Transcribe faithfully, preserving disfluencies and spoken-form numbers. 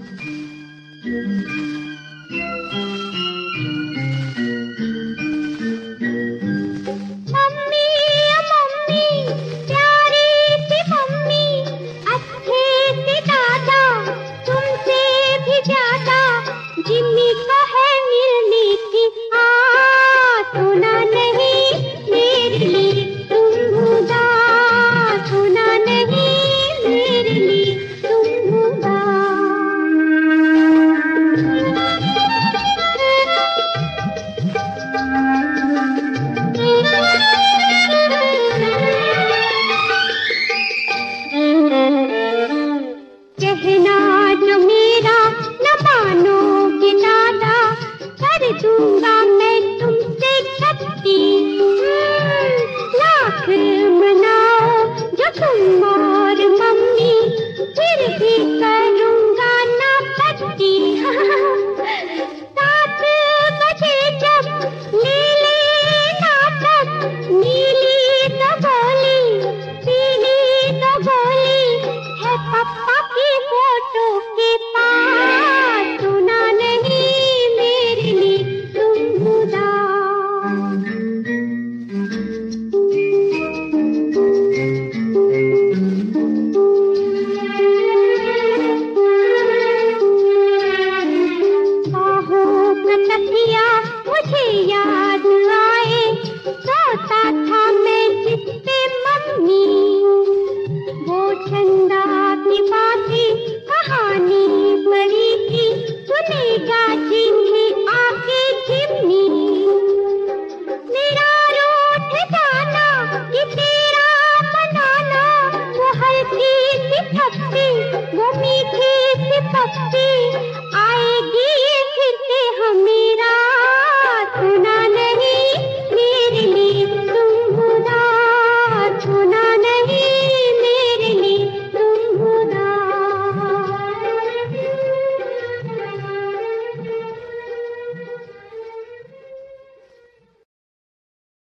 दूंगा मैं तुमसे छत्ती लाख मनाओ जो तुम और मम्मी, फिर भी करूंगा ना पत्ती। सात बजे जब नीली नाटक, नीली तो गोली, पीली तो गोली है पप्पा की फोटो के पास। सुना नहीं मेरे लिए तुम उदास। बाहों का तकिया मुझे याद आए, सोता था मैं जिससे मम्मी, वो चंदा की बातें कहानी बड़ी थी, सुनेगा जिन्हें आके चिमनी। मेरा रूठ जाना कि तेरा मनाना, वो हल्की सी थप्पी, वो मीठी सी पप्पी आएगी फिर से हमें